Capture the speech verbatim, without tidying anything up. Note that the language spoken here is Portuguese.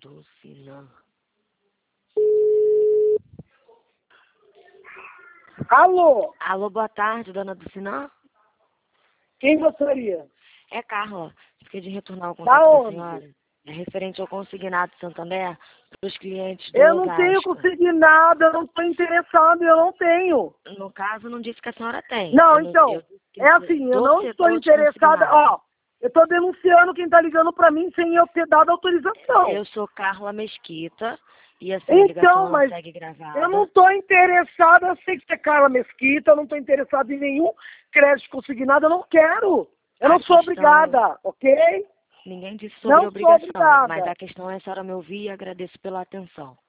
Dulcinã. Alô? Alô, boa tarde, dona Dulcinã? Quem gostaria? É Carla. Fiquei de retornar o Da contato da onde? senhora. É referente ao consignado de Santander para os clientes do Eu não tenho Osasco. consignado, eu não estou interessado, eu não tenho. No caso, não disse que a senhora tem. Não, Eu não- então, eu disse que é assim, eu do não estou setor de interessada, consignado. ó, eu estou denunciando quem está ligando para mim sem eu ter dado autorização. Eu sou Carla Mesquita e assim, a ligação Então, ela mas segue gravada. eu não estou interessada, eu sei que você é Carla Mesquita, eu não estou interessada em nenhum crédito consignado, eu não quero. Eu A não sou questão- obrigada, ok? Ninguém disse sobre Não sou obrigação, obrigada. mas a questão é a senhora me ouvir e agradeço pela atenção.